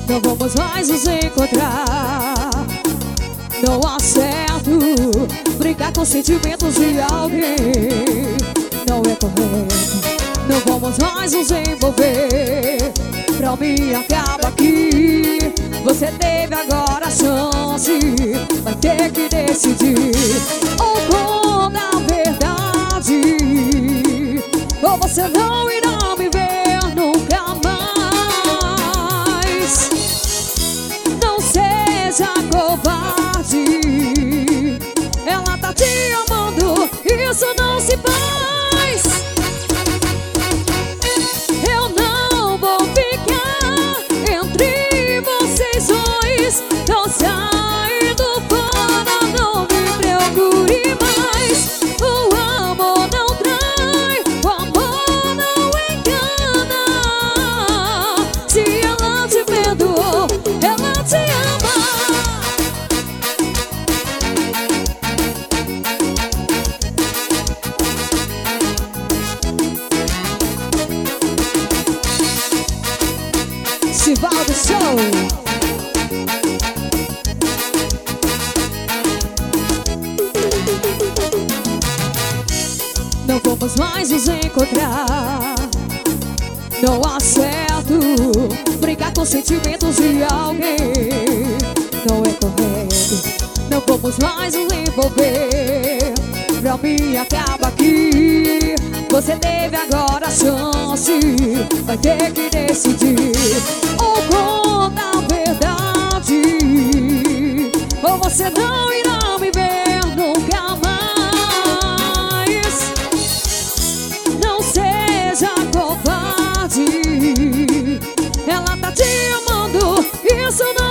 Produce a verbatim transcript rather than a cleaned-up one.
não vamos mais nos encontrar. Não há certo brincar com sentimentos de alguém. Não é correto, não vamos mais nos envolver. Pra mim acaba aqui. Você teve agora a chance, vai ter que decidir. Ou conta a verdade, ou você não irá me ver nunca mais. Não seja covarde, ela tá te amando, isso não se faz. Eu não vou ficar entre vocês dois. Não sai do fora, não me procure mais. O amor não trai, o amor não engana. Se ela te perdoou, ela te ama. Sivaldo Show. Não vamos mais nos encontrar. Não há certo brincar com sentimentos de alguém. Não é correto, não vamos mais nos envolver. Pra mim acaba aqui. Você teve agora a chance, vai ter que decidir. Ou conta a verdade, ou você não irá me ver nunca mais. Não seja covarde, ela tá te amando, isso não